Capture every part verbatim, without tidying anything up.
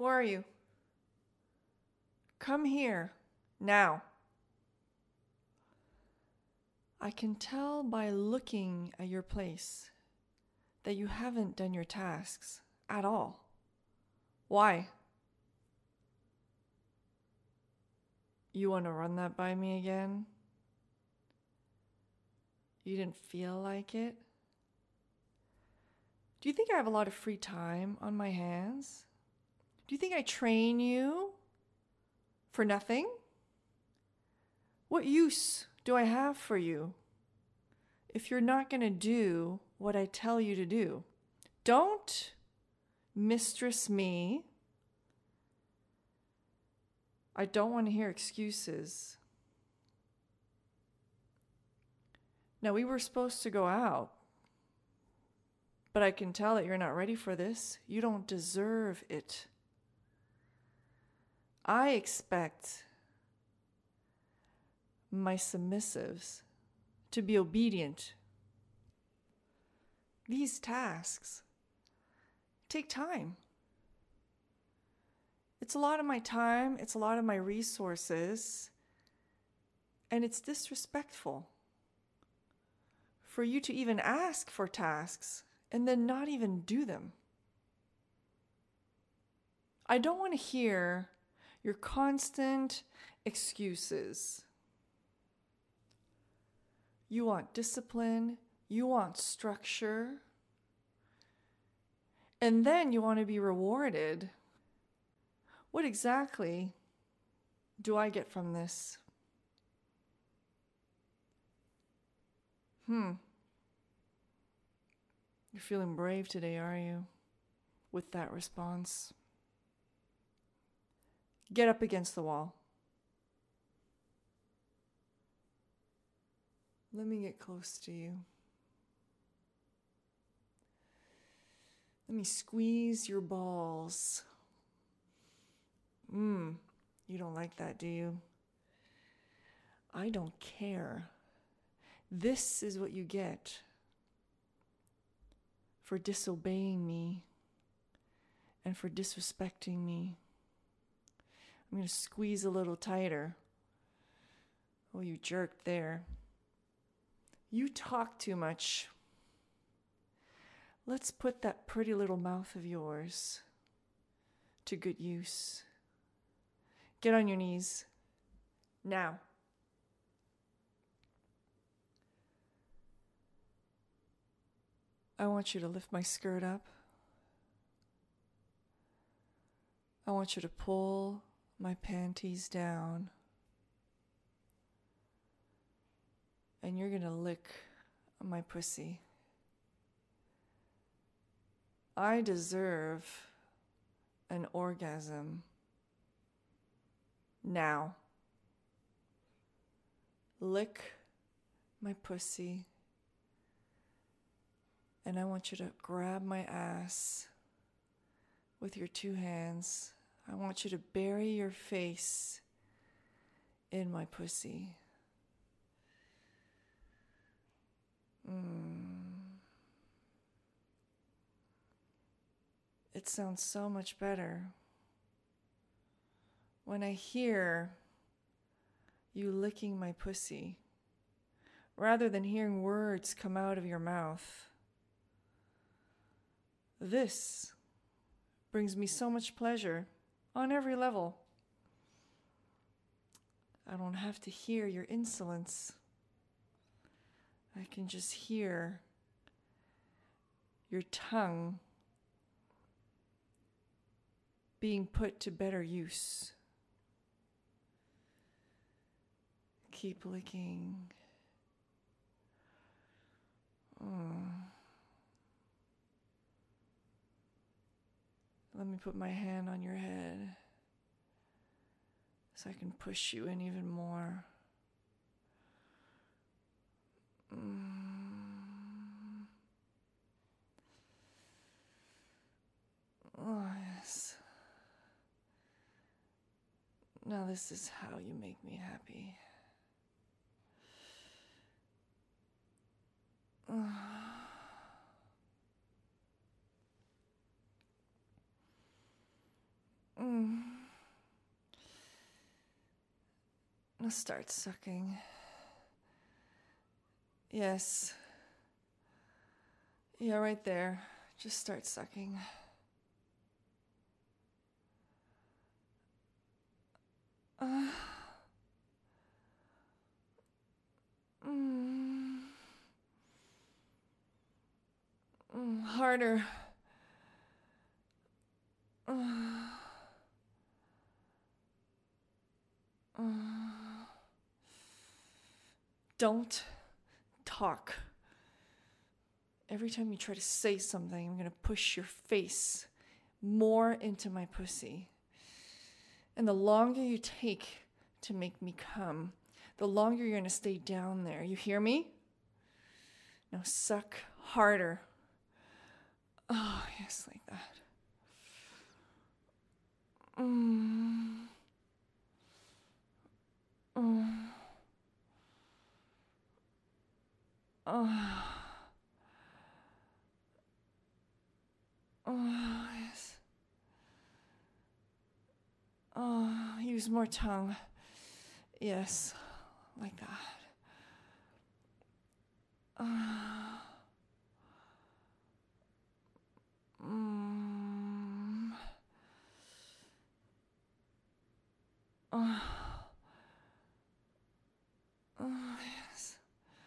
Who are you? Come here, now. I can tell by looking at your place that you haven't done your tasks at all. Why? You want to run that by me again? You didn't feel like it? Do you think I have a lot of free time on my hands? Do you think I train you for nothing? What use do I have for you if you're not going to do what I tell you to do? Don't mistress me. I don't want to hear excuses. Now, we were supposed to go out, but I can tell that you're not ready for this. You don't deserve it. I expect my submissives to be obedient. These tasks take time. It's a lot of my time, it's a lot of my resources, and it's disrespectful for you to even ask for tasks and then not even do them. I don't want to hear your constant excuses. You want discipline, you want structure, and then you want to be rewarded. What exactly do I get from this? Hmm. You're feeling brave today, are you? With that response. Get up against the wall. Let me get close to you. Let me squeeze your balls. Mmm, you don't like that, do you? I don't care. This is what you get for disobeying me and for disrespecting me. I'm going to squeeze a little tighter. Oh, you jerked there. You talk too much. Let's put that pretty little mouth of yours to good use. Get on your knees. Now. I want you to lift my skirt up. I want you to pull my panties down. And you're gonna lick my pussy. I deserve an orgasm. Now. Lick my pussy. And I want you to grab my ass with your two hands. I want you to bury your face in my pussy. Mm. It sounds so much better when I hear you licking my pussy, rather than hearing words come out of your mouth. This brings me so much pleasure on every level. I don't have to hear your insolence. I can just hear your tongue being put to better use. Keep licking. Mm. Let me put my hand on your head so I can push you in even more. Mm. Oh, yes. Now this is how you make me happy. Now start sucking. Yes. Yeah, right there. Just start sucking. Uh, mm, mm, harder. Uh, uh, don't talk. Every time you try to say something, I'm going to push your face more into my pussy. And the longer you take to make me come, the longer you're going to stay down there. You hear me? Now suck harder. Oh, yes, like that. Mm. Mm. Oh. Oh, yes. Oh, use more tongue. Yes, like that. Uh, mm, uh, oh, yes.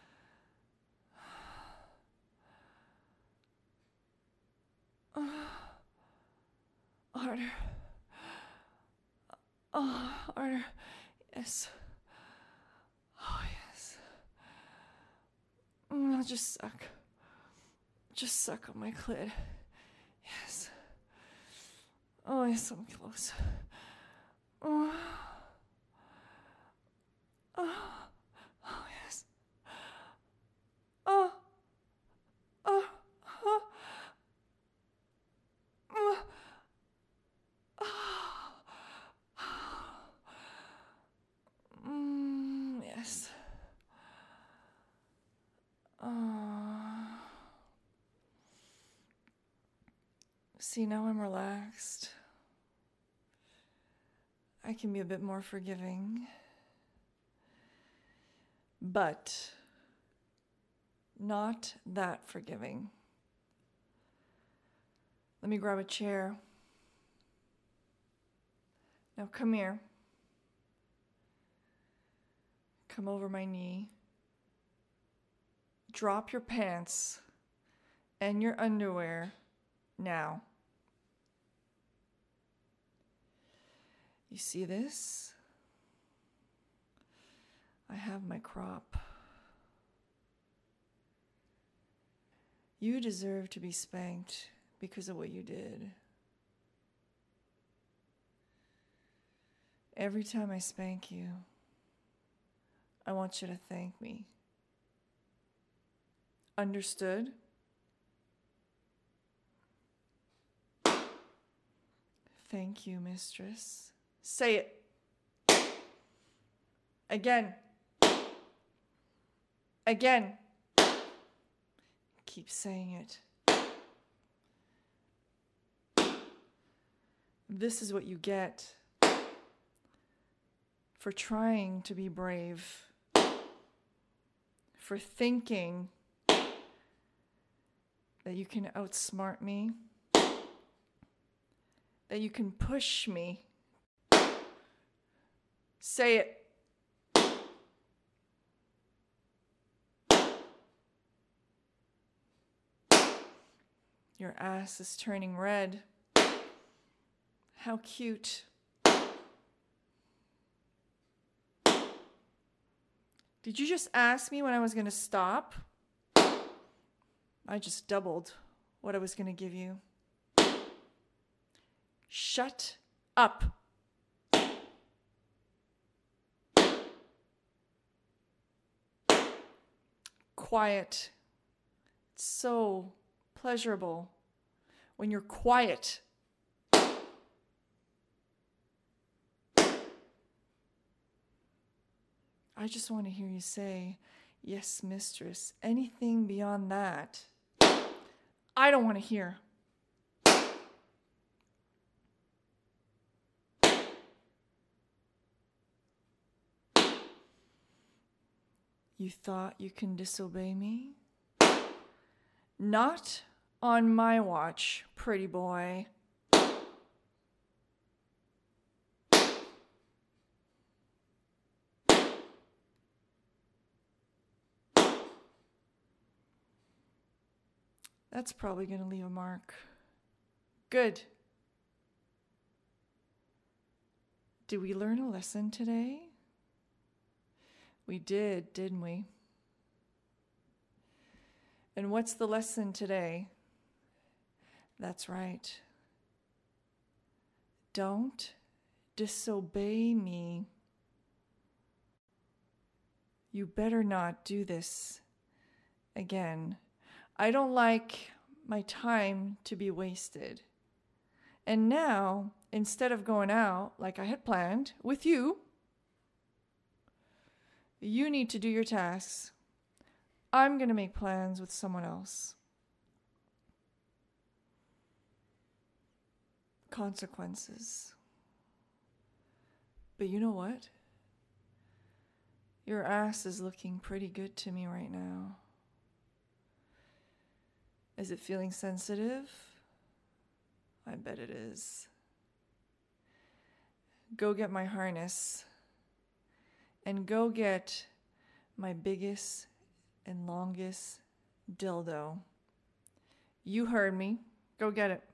Uh, harder. Oh, harder. Yes. Oh, yes. Mm, I'll just suck. Just suck on my clit. Yes. Oh, yes, I'm close. Oh. Oh. Oh, yes. Oh. Oh. Oh. Oh. Oh. Mm, yes. Oh. See, now I'm relaxed. I can be a bit more forgiving. But not that forgiving. Let me grab a chair. Now come here. Come over my knee. Drop your pants and your underwear now. You see this? I have my crop. You deserve to be spanked because of what you did. Every time I spank you, I want you to thank me. Understood? Thank you, mistress. Say it. Again. Again. Keep saying it. This is what you get for trying to be brave, for thinking that you can outsmart me, that you can push me. Say it. Your ass is turning red. How cute. Did you just ask me when I was going to stop? I just doubled what I was going to give you. Shut up. Quiet. It's so pleasurable when you're quiet. I just want to hear you say, yes, mistress. Anything beyond that, I don't want to hear. You thought you can disobey me? Not on my watch, pretty boy. That's probably going to leave a mark. Good. Did we learn a lesson today? We did, didn't we? And what's the lesson today? That's right. Don't disobey me. You better not do this again. I don't like my time to be wasted. And now, instead of going out like I had planned with you, you need to do your tasks. I'm going to make plans with someone else. Consequences. But you know what? Your ass is looking pretty good to me right now. Is it feeling sensitive? I bet it is. Go get my harness and go get my biggest and longest dildo. You heard me. Go get it.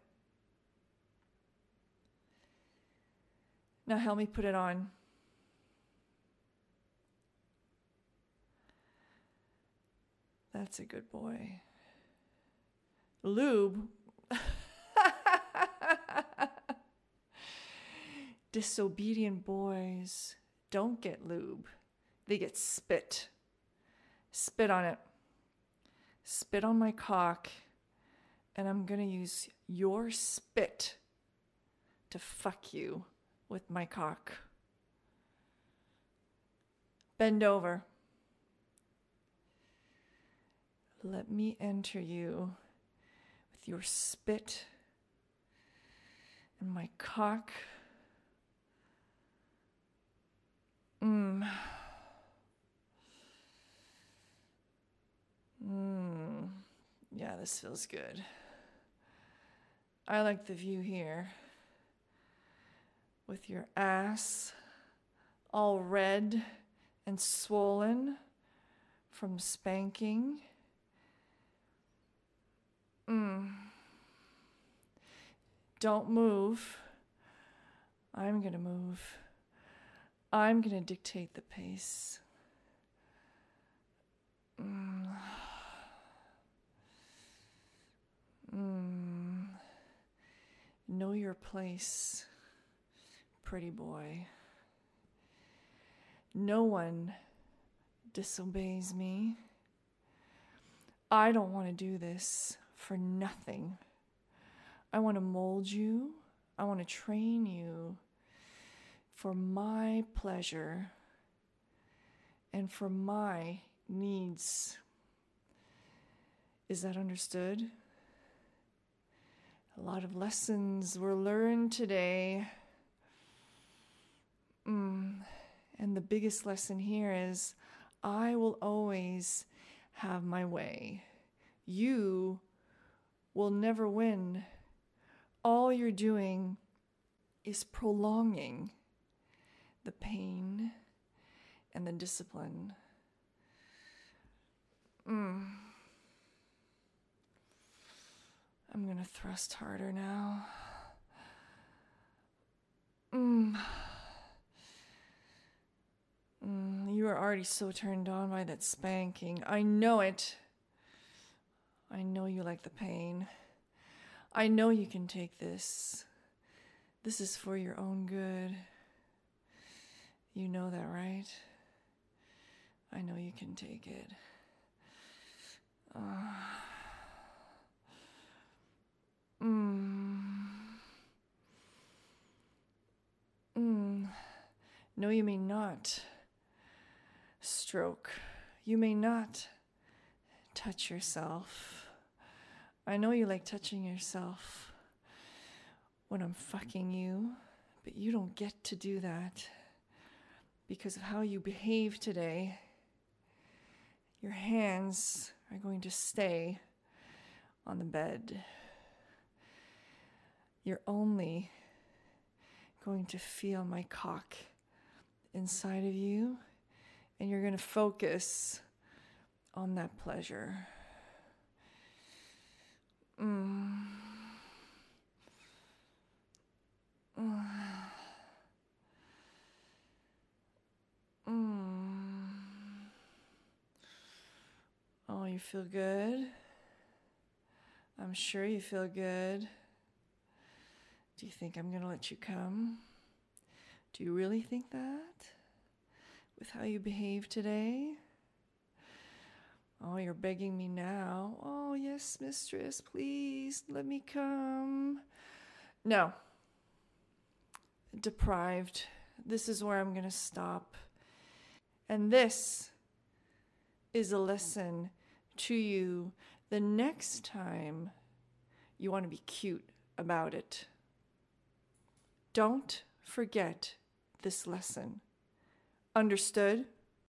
Now help me put it on. That's a good boy. Lube. Disobedient boys don't get lube. They get spit. Spit on it. Spit on my cock. And I'm going to use your spit to fuck you with my cock. Bend over. Let me enter you with your spit and my cock. Mmm. Mmm. Yeah, this feels good. I like the view here. With your ass all red and swollen from spanking. Mm. Don't move. I'm gonna move. I'm gonna dictate the pace. Mm. Mm. Know your place, pretty boy. No one disobeys me. I don't want to do this for nothing. I want to mold you. I want to train you for my pleasure and for my needs. Is that understood? A lot of lessons were learned today. Mm. And the biggest lesson here is I will always have my way. You will never win. All you're doing is prolonging the pain and the discipline. Mm. I'm gonna thrust harder now. Mm. Mm, you are already so turned on by that spanking. I know it. I know you like the pain. I know you can take this. This is for your own good. You know that, right? I know you can take it. Uh, mm. Mm. No, you may not stroke. You may not touch yourself. I know you like touching yourself when I'm fucking you, but you don't get to do that because of how you behave today. Your hands are going to stay on the bed. You're only going to feel my cock inside of you, and you're going to focus on that pleasure. Mm. Mm. Mm. Oh, you feel good? I'm sure you feel good. Do you think I'm going to let you come? Do you really think that? With how you behave today? Oh, you're begging me now. Oh, yes, mistress, please let me come. No. Deprived. This is where I'm going to stop. And this is a lesson to you the next time you want to be cute about it. Don't forget this lesson. Understood?